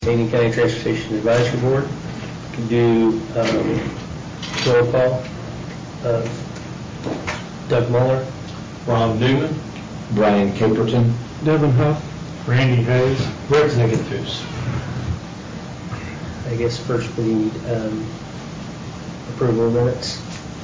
Canadian County Transportation Advisory Board. Can do roll call. Doug Muller, Ron Newman, Brian Caperton, Devin Huff, Randy Hayes, Rick Ziggins. I guess first we need approval of minutes.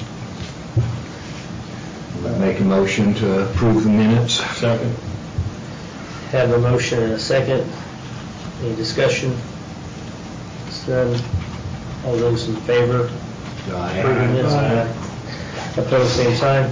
Make a motion to approve the minutes. second. Have a motion and a second. Any discussion? It's none. All those in favor? Approving minutes? Aye. Opposed, same sign.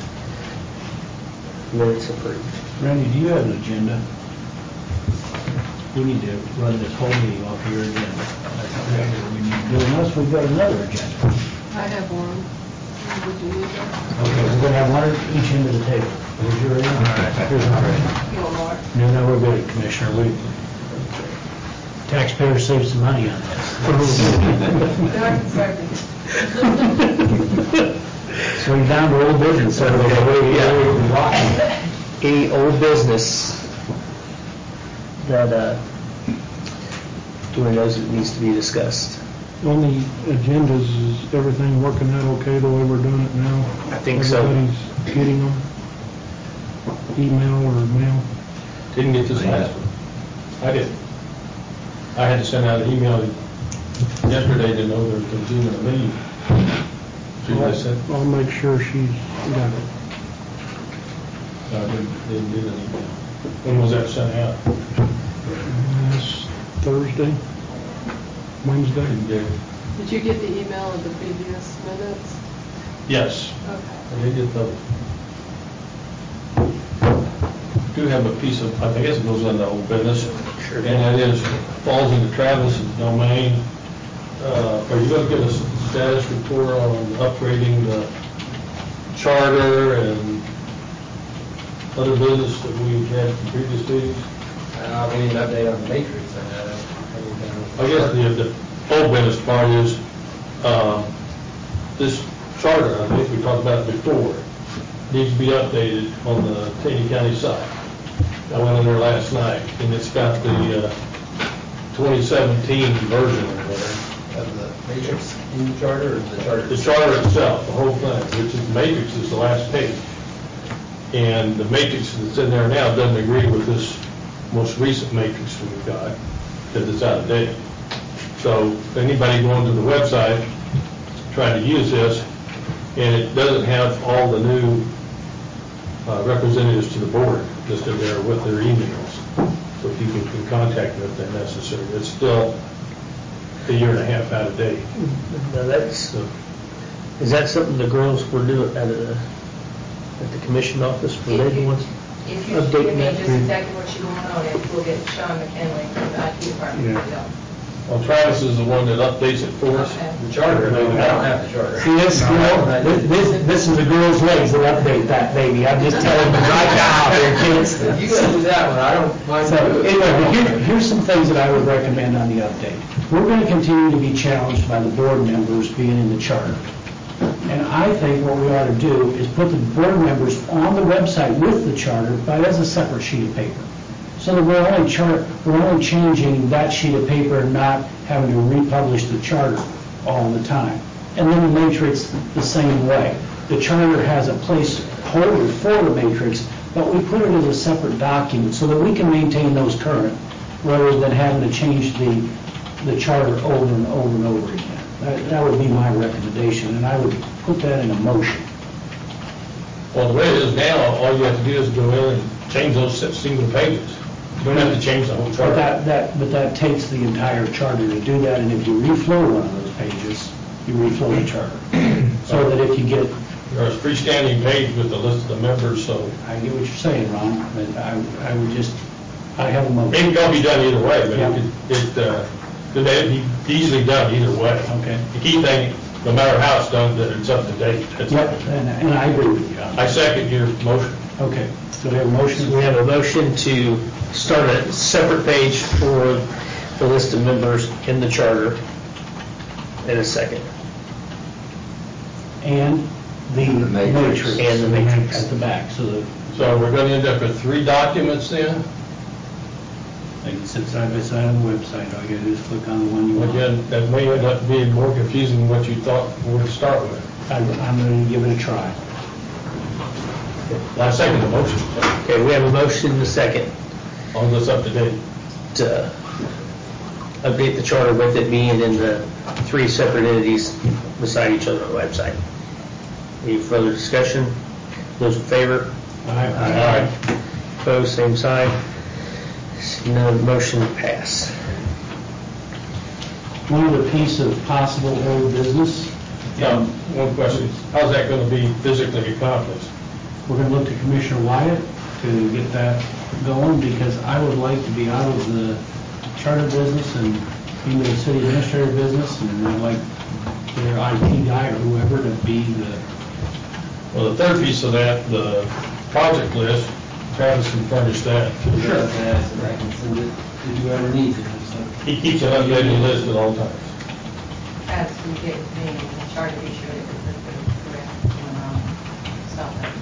Minutes approved. Randy, do you have an agenda? We need to run this whole meeting off your agenda. We need to do, unless we've got another agenda. I have one. Would you need that? Okay, we're gonna have one at each end of the table. Here's your end. Here's our end. You want more? No, we're good, Commissioner. Taxpayers save some money on this. Now I can start it. So we're down to old business, so Any old business that Dwayne knows it needs to be discussed? On the agendas, is everything working out okay the way we're doing it now? I think so. Everybody's getting them? Email or mail? Didn't get this last one. I did. I had to send out an email yesterday to know there was even a meeting. See what I said? I'll make sure she's got it. I didn't get an email. When was that sent out? Last Thursday, Wednesday. Didn't get it. Did you get the email of the previous minutes? Yes, Okay. I did get those. Do have a piece of, I guess it goes under old business. Sure. And that is, falls into Travis's domain. Are you going to give us a status report on upgrading the charter and other business that we've had in previous meetings? We need an update on the matrix. I guess the old business part is, this charter, I think we talked about it before, needs to be updated on the Taney County side. I went in there last night, and it's got the 2017 version in there. Of the matrix in the charter or the charter? The charter itself, the whole thing, which is, the matrix is the last page. And the matrix that's in there now doesn't agree with this most recent matrix that we've got, because it's out of date. So anybody going to the website, trying to use this, and it doesn't have all the new representatives to the board listed there with their emails, so people can contact them if they're necessary. It's still a year and a half out of date. Now that's, is that something the girls were doing at the commission office? Were they the ones If you updating give me that? just exactly what you want on it, we'll get Sean McKinley from the IT department to do it. Well, Travis is the one that updates it for us. Okay. The charter, I don't have the charter. See, this is the girl's legs that update that baby. I'm just telling you right now, there, kids. You gotta do that one, I don't mind. So anyway, here's some things that I would recommend on the update. We're going to continue to be challenged by the board members being in the charter. And I think what we ought to do is put the board members on the website with the charter, but as a separate sheet of paper. So that we're only changing that sheet of paper and not having to republish the charter all the time. And then the matrix the same way. The charter has a placeholder for the matrix, but we put it as a separate document so that we can maintain those current, rather than having to change the charter over and over and over again. That would be my recommendation, and I would put that in a motion. Well, the way it is now, all you have to do is go in and change those single pages. You don't have to change the whole But charter. that takes the entire charter to do that, and if you reflow one of those pages, you reflow the charter. So that if you get, There's a freestanding page with the list of the members, so I get what you're saying, Ron, but I would just, I have a motion. it can be done either way, but Yeah. it'd be easily done either way. Okay. The key thing, no matter how it's done, that it's up to date. That's Yep, it. and I agree with you. I second your motion. Okay, so we have a motion. We have a motion to start a separate page for the list of members in the charter in a second. And the matrix. matrix. And the matrix. At the back, so that, So we're going to end up with 3 documents then? They can sit side by side on the website. All you gotta do is click on the one you want. Again, that may end up being more confusing than what you thought we were to start with. I'm going to give it a try. I second the motion. Okay, we have a motion and a second All this up to date. to update the charter with it being in the 3 separate entities beside each other on the website. Any further discussion? Those in favor? Aye. Opposed, same sign. No motion pass. One other piece of possible old business. One question, how's that going to be physically accomplished? We're going to look to Commissioner Wyatt to get that going, because I would like to be out of the charter business and into the city administrator business, and I'd like their IT guy or whoever to be the, Well, the third piece of that, the project list, Travis can furnish that. Sure. I can send it if you ever need it. He keeps an updated list at all times. As you get with me, the charter, be sure that it's correct when stop that.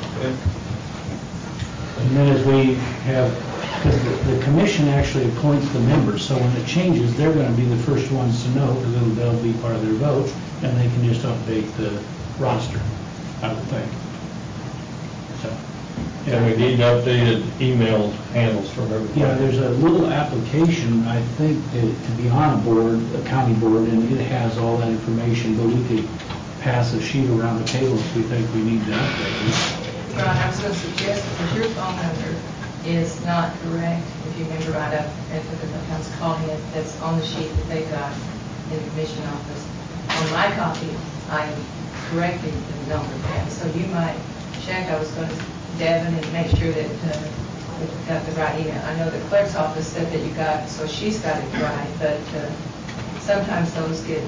and then as we have, because the commission actually appoints the members, so when it changes, they're going to be the first ones to know, because they'll be part of their vote, and they can just update the roster, I would think. So. And we need updated email handles from everybody. Yeah, there's a little application, I think, to be on a board, a county board, and it has all that information, but we could pass a sheet around the table if we think we need to update it. Ron, I was going to suggest, because your phone number is not correct, if you remember right up, if I was calling it, that's on the sheet that they got in the commission office. On my copy, I corrected the number there, so you might check. I was going to Devin and make sure that we got the right email. I know the clerk's office said that you got, so she's got it right, but sometimes those get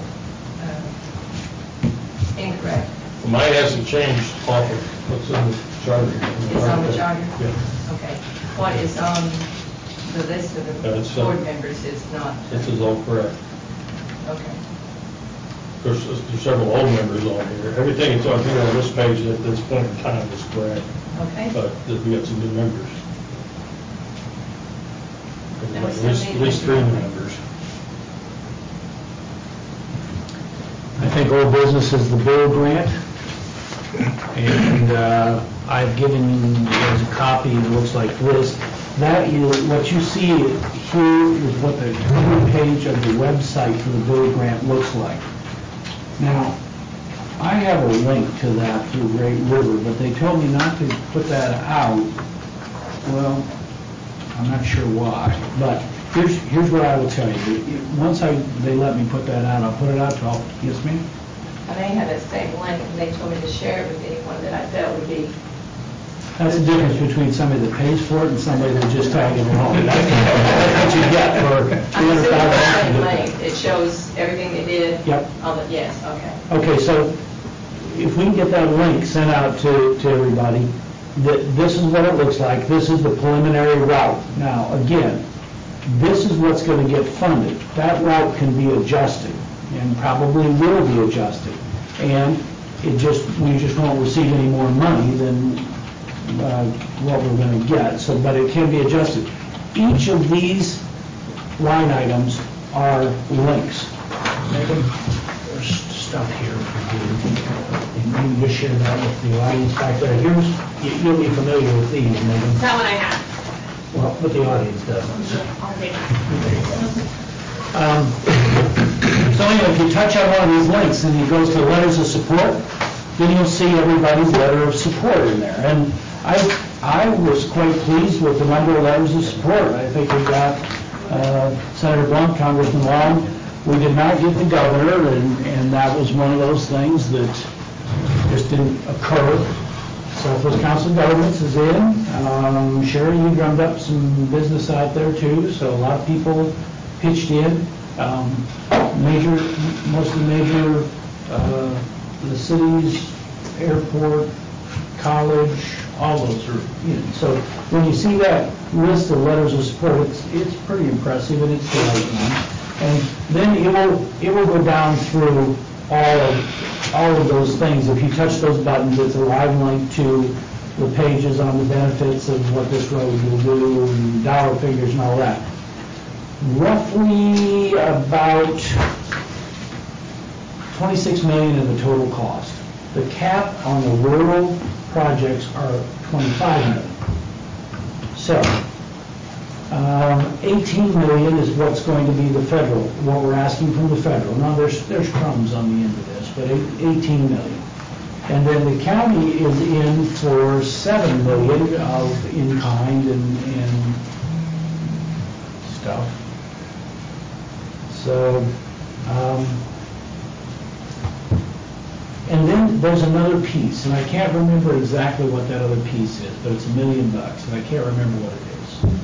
incorrect. Well, mine hasn't changed off of what's in the charter. It's on the charter? Yeah. Okay. What is on the list of the That's, board members is not. This is all correct. Okay. Of course, there's several old members on here. Everything that's on here on this page at this point in time is correct. Okay. But we got some new members. And we At still need least 3 new members. I think old business is the Bill grant, and I've given you guys a copy, it looks like this. That is, what you see here is what the cover page of the website for the Bill grant looks like. Now, I have a link to that through Great River, but they told me not to put that out. Well, I'm not sure why, but here's what I will tell you. Once they let me put that out, I'll put it out to all, yes ma'am? I may have that same link, and they told me to share it with anyone that I felt would be. That's the difference between somebody that pays for it and somebody that just tagging along. That's what you get for I'm assuming the same $200,000. link, it shows everything they did? Yep. Yes, okay. Okay, so if we can get that link sent out to everybody, this is what it looks like, this is the preliminary route. Now, again, this is what's going to get funded. That route can be adjusted, and probably will be adjusted. And we just won't receive any more money than what we're going to get, but it can be adjusted. Each of these line items are links. Megan, there's stuff here for you. And you can just share that with the audience back there. You'll be familiar with these, Megan. That one I have. Well, but the audience doesn't. I'll take So anyway, if you touch on one of these links and it goes to letters of support, then you'll see everybody's letter of support in there. And I was quite pleased with the number of letters of support. I think we got Senator Blunt, Congressman Long. We did not get the governor, and that was one of those things that just didn't occur. Southwest Council of Governments is in. Sherry, you drummed up some business out there too, so a lot of people pitched in. Most of the major, the cities, airport, college, all those are in. So when you see that list of letters of support, it's pretty impressive, and it's the right one. And then it will go down through all of those things. If you touch those buttons, it's a live link to the pages on the benefits of what this road will do, and dollar figures and all that. roughly about 26 million in the total cost. The cap on the rural projects are 25 million. So, 18 million is what's going to be the federal, what we're asking from the federal. Now, there's crumbs on the end of this, but 18 million. And then the county is in for 7 million of in-kind and stuff. So, and then there's another piece, and I can't remember exactly what that other piece is, but it's $1 million, and I can't remember what it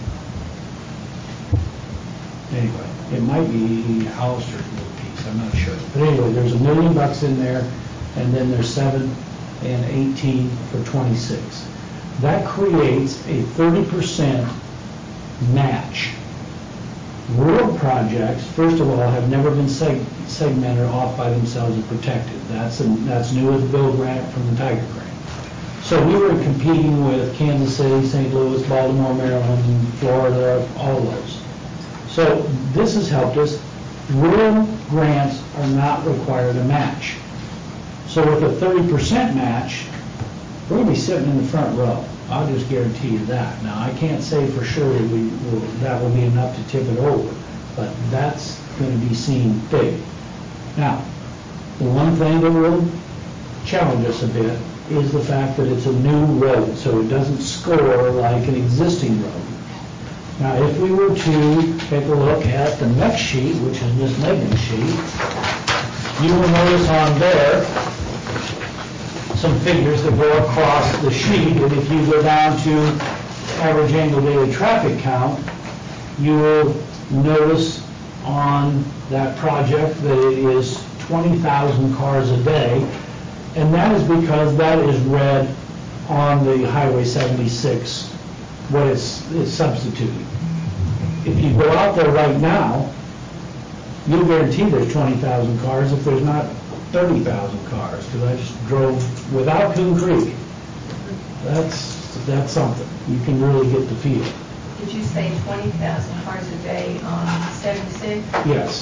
is. Anyway, it might be Hollister's little piece, I'm not sure. But anyway, there's $1 million in there, and then there's 7 and 18 for 26. That creates a 30% match. Rural projects, first of all, have never been segmented off by themselves and protected. That's new with the Bill grant from the Tiger Grant. So we were competing with Kansas City, St. Louis, Baltimore, Maryland, Florida, all those. So this has helped us. Rural grants are not required to match. So with a 30% match, we're going to be sitting in the front row. I'll just guarantee you that. Now, I can't say for sure that will be enough to tip it over, but that's going to be seen big. Now, the one thing that will challenge us a bit is the fact that it's a new road, so it doesn't score like an existing road. Now, if we were to take a look at the next sheet, which is Miss Megan's sheet, you will notice on there some figures that go across the sheet, and if you go down to average annual daily traffic count, you will notice on that project that it is 20,000 cars a day, and that is because that is read on the Highway 76, what it's substituting. If you go out there right now, you'll guarantee there's 20,000 cars if there's not 30,000 cars, because I just drove without Coon Creek. That's something. You can really get the feel. Did you say 20,000 cars a day on 76? Yes.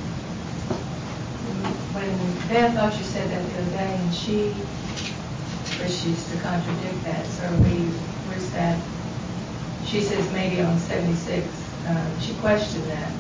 When Beth thought you said that the other day, and she wishes to contradict that, so where's that? She says maybe on 76. She questioned that.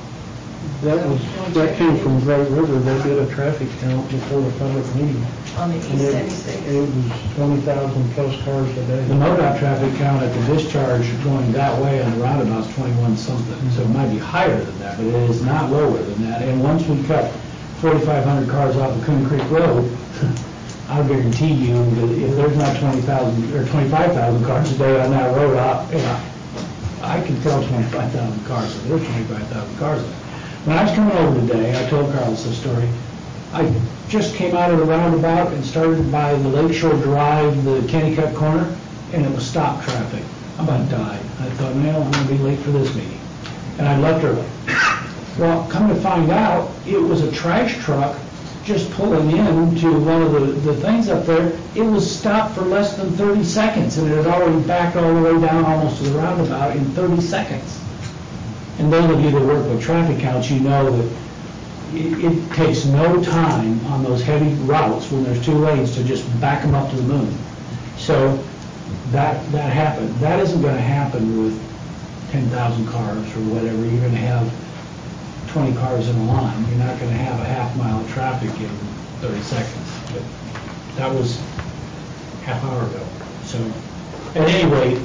That came from Great River. They did a traffic count before the public meeting. On the East 76. It was 20,000 plus cars a day. The MoDOT traffic count at the discharge going that way on the roundabout is 21 something, so it might be higher than that, but it is not lower than that. And once we cut 4,500 cars off of Coon Creek Road, I'll guarantee you that if there's not 20,000 or 25,000 cars a day on that road, I can tell 25,000 cars, so there's 25,000 cars there. When I was coming over today, I told Carlos this story. I just came out of the roundabout and started by the Lakeshore Drive, the Kennycut corner, and it was stop traffic. I about died. I thought, well, I'm going to be late for this meeting. And I left early. Well, come to find out, it was a trash truck just pulling in to one of the things up there. It was stopped for less than 30 seconds, and it had already backed all the way down almost to the roundabout in 30 seconds. And those of you that work with traffic counts, you know that it takes no time on those heavy routes when there's 2 lanes to just back them up to the moon. So that happened. That isn't going to happen with 10,000 cars or whatever. You're going to have 20 cars in a line. You're not going to have a half mile of traffic in 30 seconds. But that was half hour ago. So at any rate,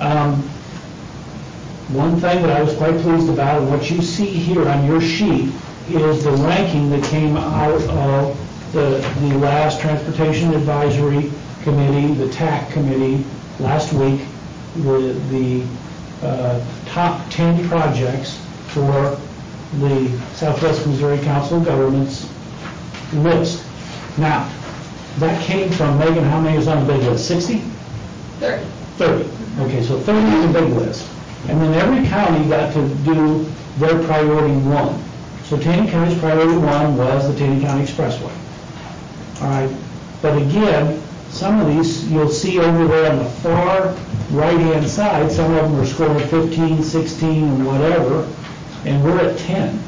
one thing that I was quite pleased about, and what you see here on your sheet, is the ranking that came out of the last Transportation Advisory Committee, the TAC Committee, last week, the top 10 projects for the Southwest Missouri Council of Governments list. Now, that came from, Megan, how many is on the big list? 60? 30. 30. Okay, so 30 is a big list. And then every county got to do their priority 1. So Taney County's priority 1 was the Taney County Expressway. All right, but again, some of these you'll see over there on the far right-hand side, some of them are scoring 15, 16, and whatever. and we're at 10.